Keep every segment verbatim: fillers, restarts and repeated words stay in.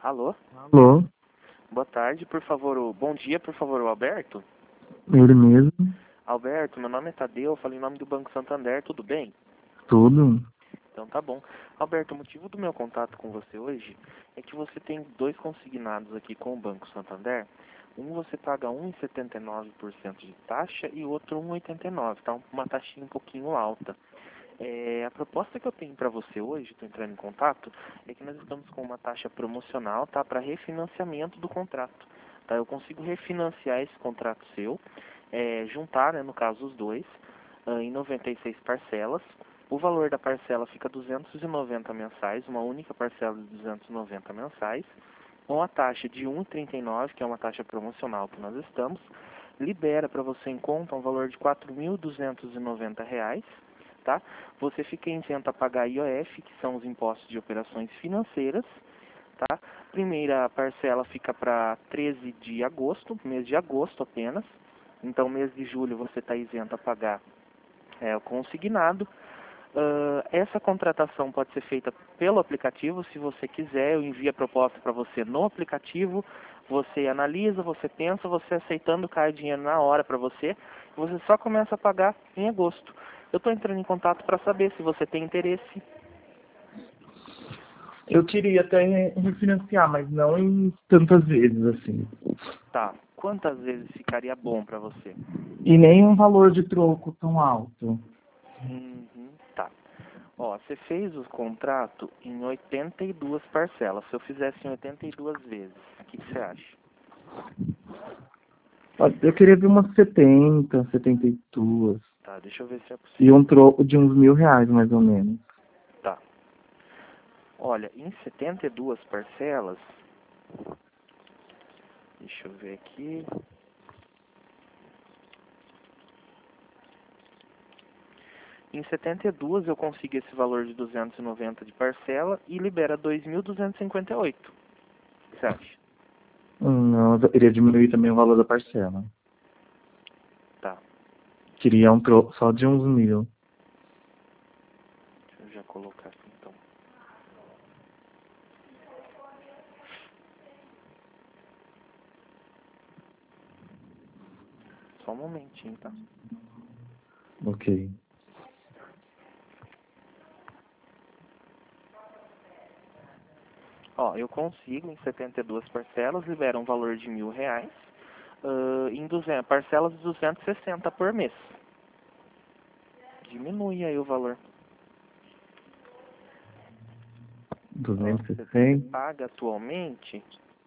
Alô? Alô, Boa tarde, por favor. o- Bom dia, por favor, o Alberto? ele mesmo, Alberto, meu nome é Tadeu, eu falei em nome do Banco Santander, tudo bem? tudo. Então tá bom. Alberto, o motivo do meu contato com você hoje é que você tem dois consignados aqui com o Banco Santander. Um você paga um vírgula setenta e nove por cento de taxa e o outro um vírgula oitenta e nove por cento, tá? Uma taxinha um pouquinho alta. É, a proposta que eu tenho para você hoje, estou entrando em contato, é que nós estamos com uma taxa promocional, tá, para refinanciamento do contrato. Tá? Eu consigo refinanciar esse contrato seu, é, juntar, né, no caso os dois, ah, em noventa e seis parcelas. O valor da parcela fica duzentos e noventa mensais, uma única parcela de duzentos e noventa mensais, com a taxa de um vírgula trinta e nove, que é uma taxa promocional que nós estamos, libera para você em conta um valor de quatro mil duzentos e noventa reais. Tá? Você fica isento a pagar I O F, que são os impostos de operações financeiras. Tá? Primeira parcela fica para treze de agosto, mês de agosto apenas. Então, mês de julho você está isento a pagar é, o consignado. Uh, essa contratação pode ser feita pelo aplicativo, se você quiser, eu envio a proposta para você no aplicativo, você analisa, você pensa, você aceitando, cai o dinheiro na hora para você, você só começa a pagar em agosto. Eu estou entrando em contato para saber se você tem interesse. Eu queria até refinanciar, mas não em tantas vezes assim. Tá, quantas vezes ficaria bom para você? E nem um valor de troco tão alto. Uhum, tá. Ó, você fez o contrato em oitenta e duas parcelas. Se eu fizesse em oitenta e duas vezes, o que que você acha? Olha, eu queria ver umas setenta, setenta e duas. Tá, deixa eu ver se é E possível. um troco de uns mil reais, mais ou menos. Tá. Olha, em setenta e duas parcelas, deixa eu ver aqui. Em setenta e duas eu consigo esse valor de duzentos e noventa de parcela e libera dois mil duzentos e cinquenta e oito. O que você acha? Hum, Não, eu iria diminuir também o valor da parcela. Tá. Queria um troco só de uns mil. Deixa eu já colocar aqui então. Só um momentinho, tá? Ok. Ó, eu consigo em setenta e duas parcelas, libera um valor de mil reais, uh, em duzentas, parcelas de duzentos e sessenta por mês. Diminui aí o valor. Ó, duzentos e você você sessenta. paga atualmente,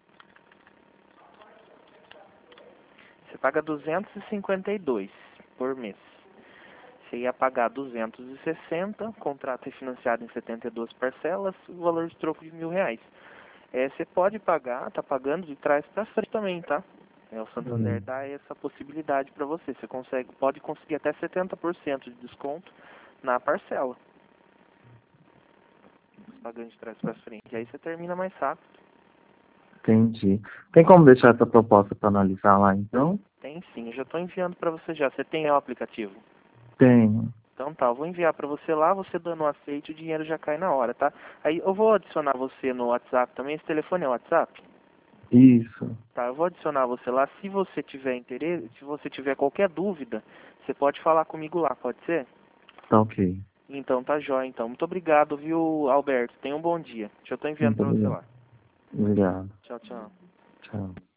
você paga duzentos e cinquenta e dois por mês. Você ia pagar duzentos e sessenta, contrato refinanciado em setenta e duas parcelas, o valor de troco de mil reais. É, você pode pagar, tá pagando de trás para frente também, tá? É, o Santander Hum, dá essa possibilidade para você. Você consegue, pode conseguir até setenta por cento de desconto na parcela, pagando de trás para frente. E aí você termina mais rápido. entendi. Tem como deixar essa proposta para analisar lá, então? Tem sim, eu já estou enviando para você já. Você tem o aplicativo? Tenho. Então tá, eu vou enviar para você lá, você dando o aceite, o dinheiro já cai na hora, tá? Aí eu vou adicionar você no WhatsApp também. Esse telefone é o WhatsApp? Isso. Tá, eu vou adicionar você lá. Se você tiver interesse, se você tiver qualquer dúvida, você pode falar comigo lá, pode ser? Tá ok. Então tá jóia, então. Muito obrigado, viu, Alberto? Tenha um bom dia. Já estou enviando Muito para você obrigado. lá. Obrigado. Tchau, tchau. Tchau.